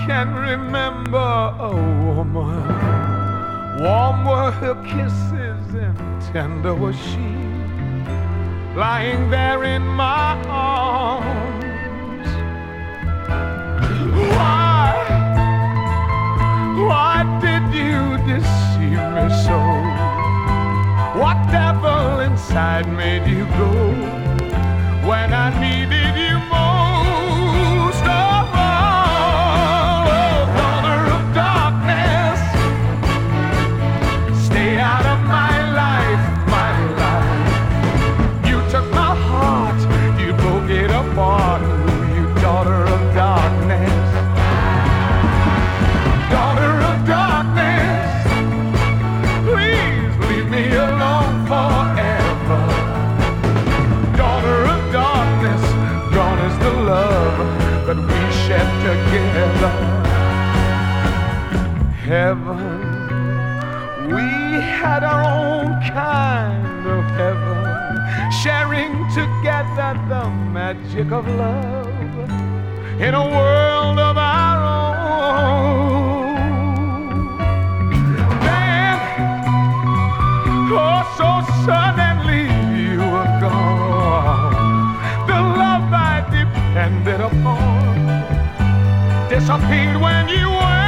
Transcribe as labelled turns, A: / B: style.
A: can remember a woman. Warm were her kisses and tender was she, lying there in my arms. Why did you deceive me so? What devil inside made you go when I needed you most of all? Oh, daughter of darkness, stay out of my life, my life. You took my heart, you broke it apart. Ooh, you daughter of darkness, daughter of darkness, please leave me alone forever. Daughter of darkness, gone is the love that we shared together. Heaven, we had our own kind of heaven, sharing together the magic of love in a world of our own. Then, oh, so suddenly you were gone. The love I depended upon disappeared when you were